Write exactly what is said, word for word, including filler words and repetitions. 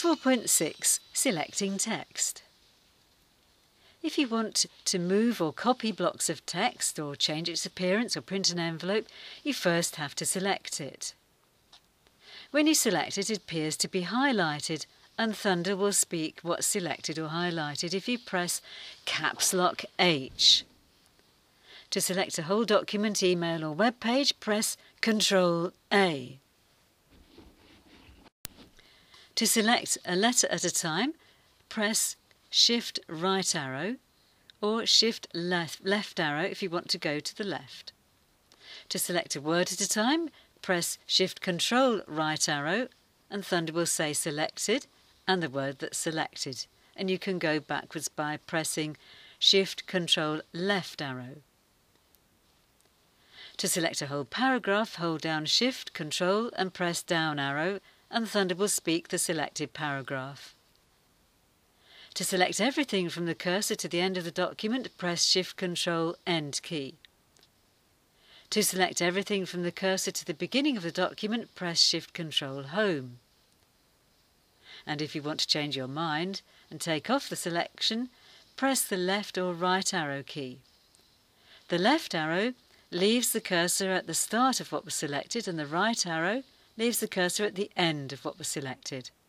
four point six. Selecting text. If you want to move or copy blocks of text or change its appearance or print an envelope, you first have to select it. When you select it, it appears to be highlighted, and Thunder will speak what's selected or highlighted if you press Caps Lock H. To select a whole document, email or web page, press Control A. To select a letter at a time, press Shift right arrow or Shift left, left arrow if you want to go to the left. To select a word at a time, press Shift Control right arrow and Thunder will say selected and the word that's selected, and you can go backwards by pressing Shift Control left arrow. To select a whole paragraph, hold down Shift Control and press down arrow and Thunder will speak the selected paragraph. To select everything from the cursor to the end of the document, press Shift Control End key. To select everything from the cursor to the beginning of the document, press Shift Control Home. And if you want to change your mind and take off the selection, press the left or right arrow key. The left arrow leaves the cursor at the start of what was selected and the right arrow leaves the cursor at the end of what was selected.